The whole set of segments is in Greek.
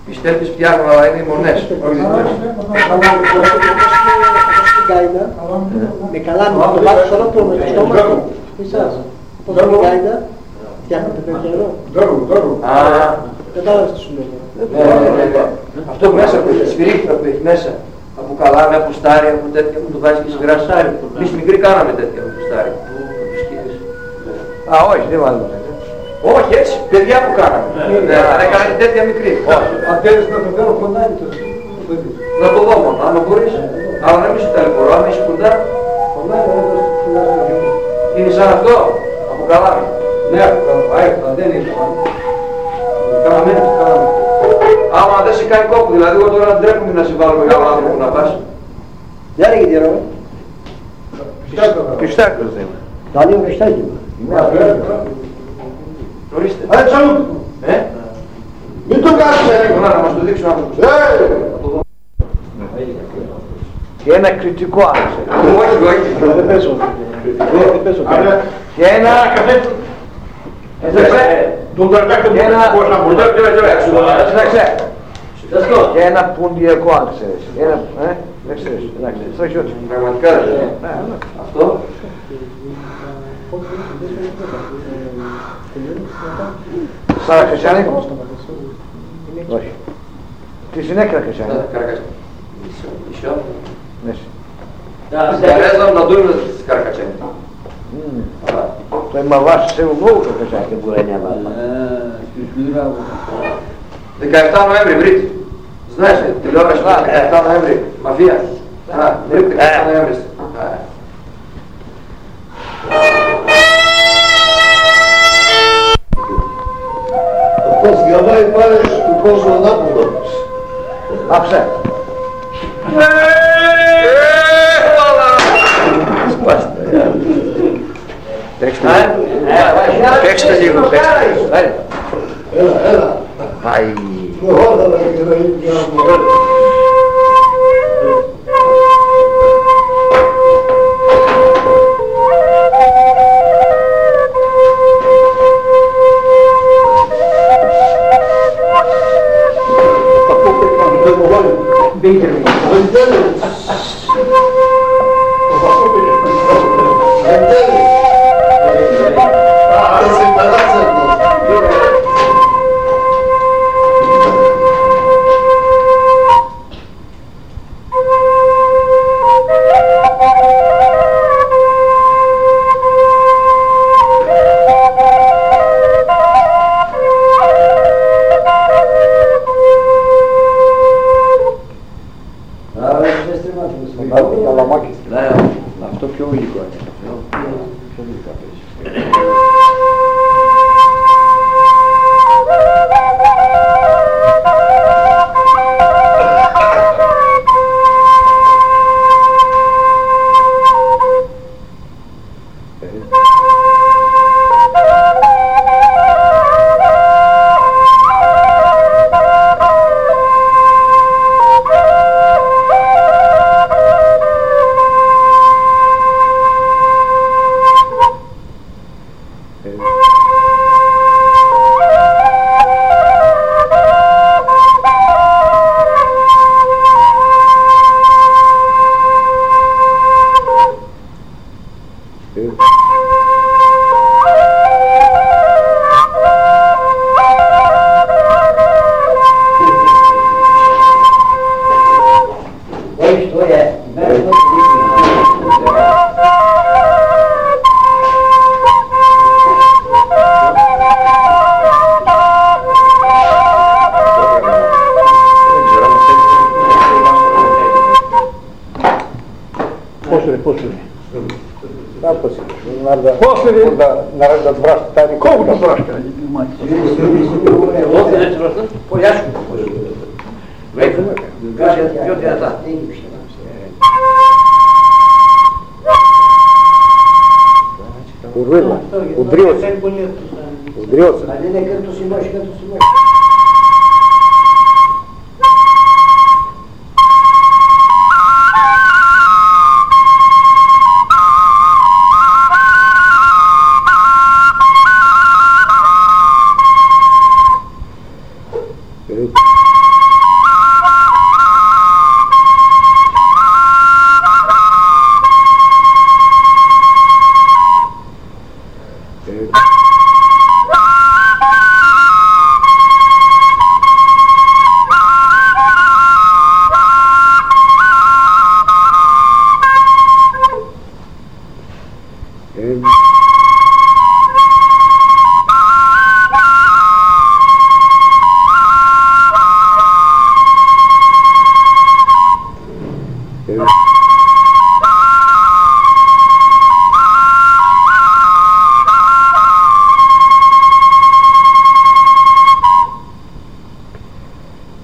Πιστεύεις φτιάχνουν, αλλά είναι οι μονές. Γκάιντα, με καλάμι, το βάζεις όλο το στόμα του. Εσάς, πώς είναι η γκάιντα, φτιάχνετε πενθερό. Κατάλαβες τι σου λέω. Αυτό μέσα από τη σφυρίχτρα που έχει μέσα, από καλάμι, από στάρι, από τέτοια που του βάζει και σφυράς. Εμείς μικροί κάναμε τέτοια από στάρι. Α, όχι, δεν βάλουμε τέτοια. Όχι έτσι, παιδιά που κάναμε. Δεν έκανα και τέτοια μικρή. Αν θέλεις να το κάνω φωνάκι το παιδί. Να το δω μόνο, αν μπορείς. Αλλά να μην σου ταλαιπωρώ, αν είσαι κοντά. Είναι σαν αυτό, από καλάμι. Ναι, από καλάμι, δεν είναι καλάμι. Κάναμε. Άμα δεν σε κάνει κόπο, δηλαδή εγώ τώρα ντρέπομαι να σε βάλω μεγάλο άνθρωπο να πας. Δεν είναι γιατί ρώμη. Πιστάκος δεν είμαι. Θα λίγο πιστάκι μου. Ορίστε. Άρα τσαλού. Μην το κάνεις Να μας το δείξω άνθρωπος. Και ένα κριτικό άρεσε. Όχι. Δεν πέσω. Και ένα... Και ένα πουντιακό αν ξέρεις. Δεν ξέρεις. Εντάξει, όχι. Πραγματικά αυτό. Σαρακασιάνικο. Όχι. Τι συνέχεια Καρακασιάνικο. Еще? Да. Зарезал на думе с Каракачани. То има ваш се много Каракачани буре няма. 17 ноември, Брит. Знаеш ли, ти гледаш 17 ноември, мафия. Брит, 17 ноември. Αυτό διαβάει πάλι του κόσμου ανάποδο. Άψε. Παίξτε λίγο, παίξτε. Έλα. Πάει. Αυτό πιο υλικό είναι. Πιο υλικό είναι. Надо брать старик. Колко брашка? Поясно. Кажи, пьет я за. Урвила. Удрется. Удрется.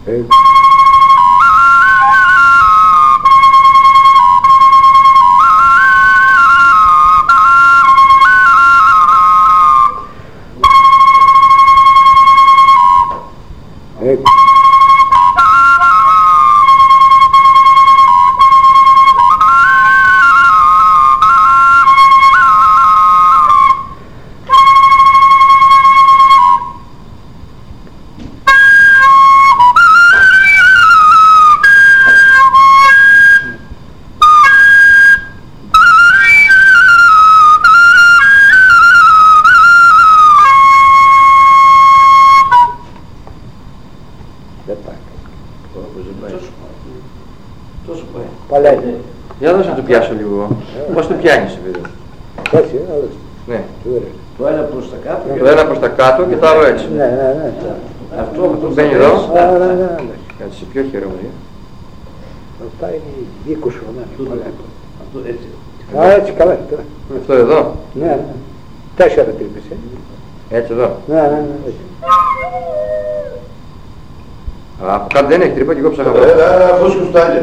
Για δώσε να του πιάσω λίγο. Πώς το πιάνεις παιδί. Έτσι, άλλωστε. Ναι. Το ένα προς τα κάτω. Το ένα προς τα κάτω και το άλλο έτσι. Ναι. Αυτό με το Μπαίνει εδώ. Ναι. Κάτσε πιο χειρότερο. Αυτά είναι 20 χρονών. Αυτό έτσι. Α, έτσι καλά. Αυτό εδώ. Ναι. 4 τρύπες. Έτσι εδώ. Ναι. Έτσι. Α, από κάτω δεν έχει τρύπα και εγώ ψάχα. Έλα, φούσκου στάλει.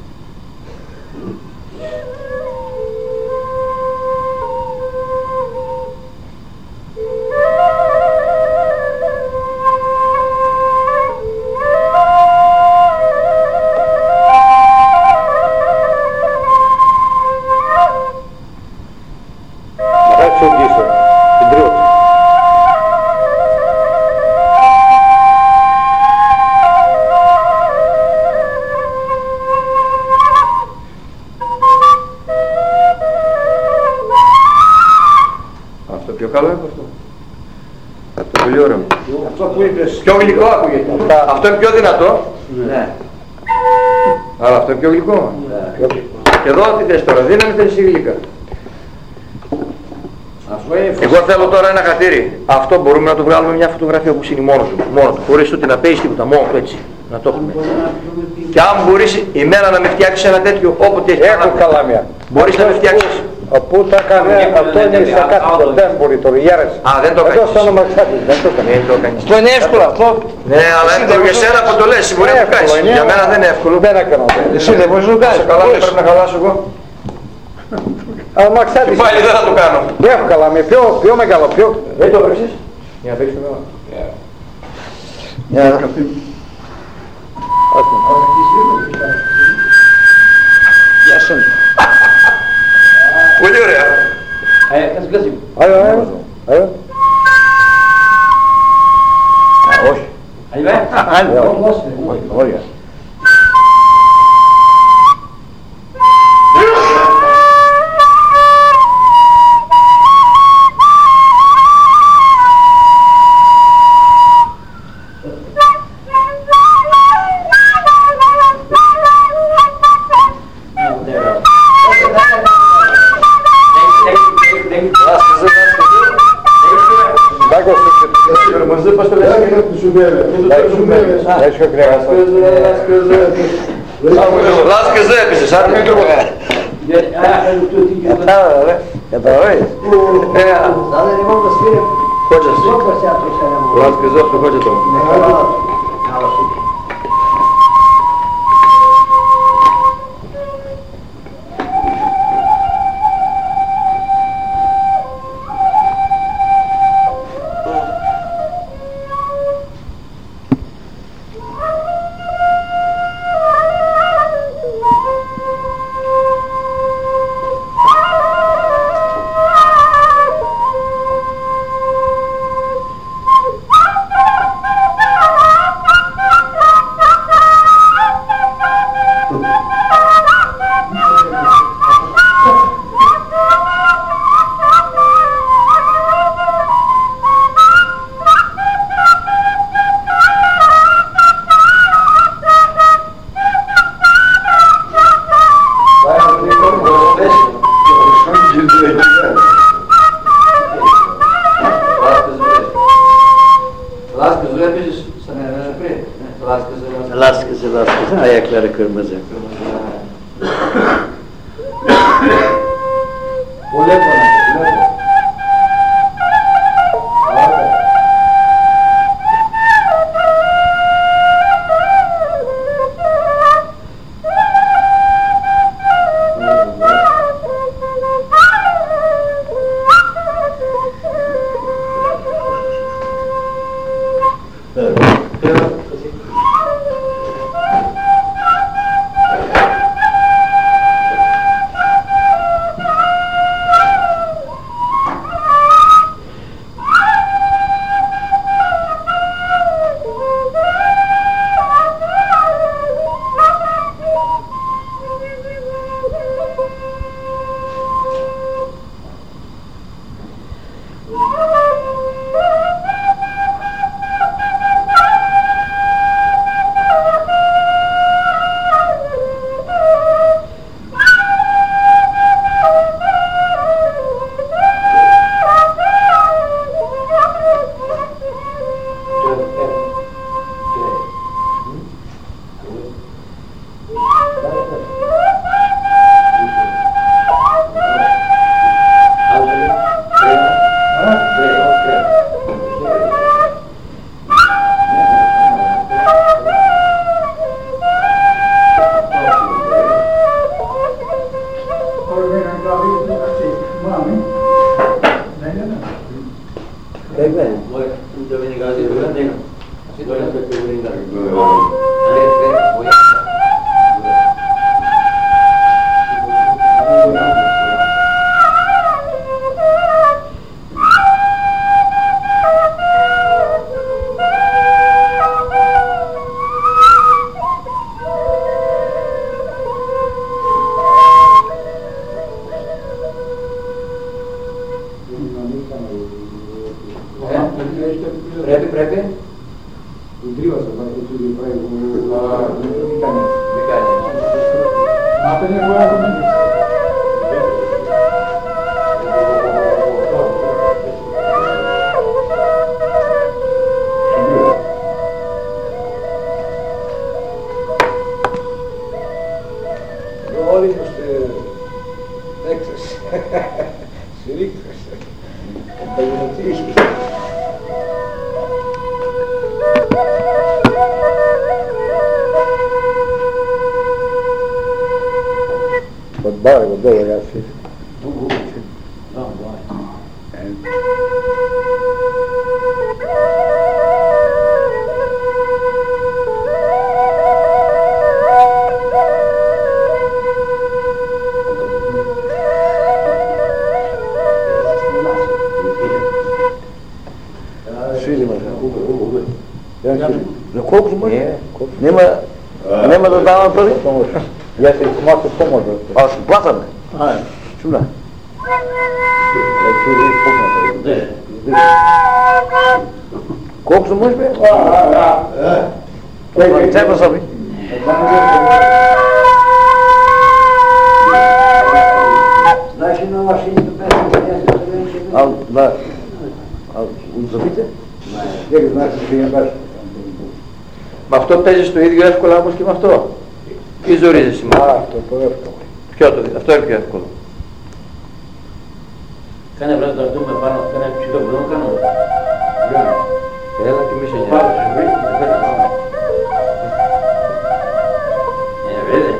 Πιο γλυκό ακούγεται. Αυτό είναι πιο δυνατό. Ναι. Αλλά αυτό είναι πιο γλυκό. Και εδώ τι θες τώρα, δύναμη θες ή γλυκά. Εγώ θέλω τώρα ένα χατήρι. Αυτό μπορούμε να το βγάλουμε μια φωτογραφία που είναι μόνο του. Χωρίς ούτε να παίεις τίποτα, μόνο του έτσι. Να το έχουμε. Και αν μπορείς η μέρα να με φτιάξεις ένα τέτοιο όποτε έχει. Έχω καλάμια. Μπορείς να με φτιάξεις. Πού τα κάνει, αυτό είναι σε κάτι, δεν μπορεί το γέρας. Α, δεν το κάνεις. Εδώ στο όνομα ξάτης, δεν το κάνει. Δεν το κάνεις. Αυτό είναι εύκολο αυτό. Ναι, αλλά για σένα που το λες, μπορεί να το κάνεις. Για μένα δεν είναι εύκολο. Δεν έκανα. Εσύ δεν μπορείς να το κάνεις. Καλά, πρέπει να χαλάσω εγώ. Αλλά ξάτης. Πάλι δεν θα το κάνω. Έχω καλάμια, πιο μεγάλο, πιο... Δεν το έπρεξες. Για να παίξουμε εδώ. Γεια σας. Πολύ ωραία. Άρα. Όχι. Όχι. Λάσκεζε έπισες, άντε μην τρώγω. Καταλαβαίνεις. Хочешь? Ласкезе, что хочет он. Laskısı, ayakları kırmızı. Πρέπει. Την τρίβασα, θα το του πάει που Δεν κάνει. Μα δεν έχω ένα κομμάτι. Όλοι είμαστε έξαση. Συρρήκτες. Παγινωτήσεις. Guarda, dove ragazzi? No, vai. Φίλοι μας. Δεν κόψουμε. Ναι, με τον τάμα τώρα. Για την κομμάτι πόμορφο. Α, σου πλάθαμε. Α, σούλα. Κόψουμε, είπε. Τσέπα θα πει. Значи на машине Да. Узовите? Δεν знаешь, что я бачу. Με αυτό παίζεις το ίδιο εύκολα όπως και με αυτό. Ή ζορίζεσαι σήμερα. Αυτό το εύκολο. Αυτό είναι πιο εύκολο. Κάνε βράδυ το δούμε πάνω, κάνε ψηλό μπλόμο, κάνω. Έλα και μη σε νοιάζει. Βέβαια.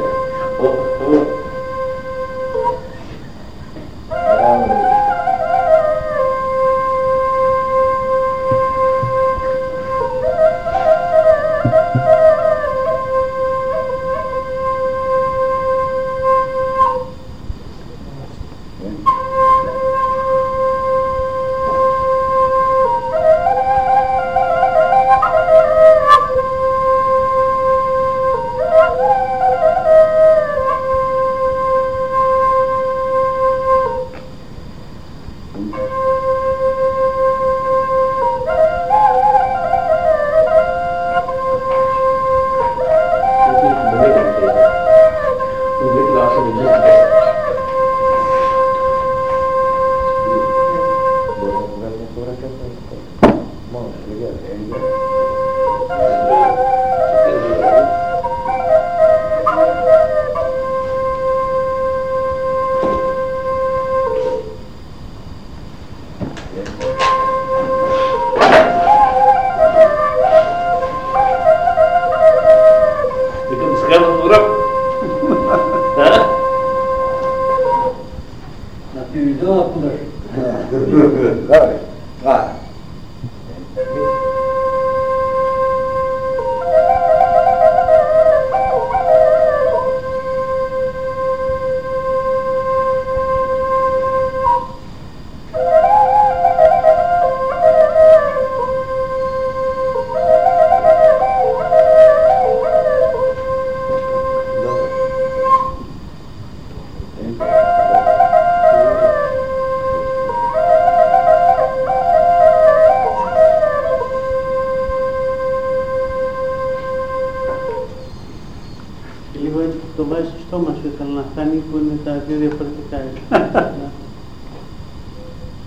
Λίγο έτσι που το βάζεις στο στόμα σου ήθελα να φτάνει που είναι τα δύο διαφορετικά.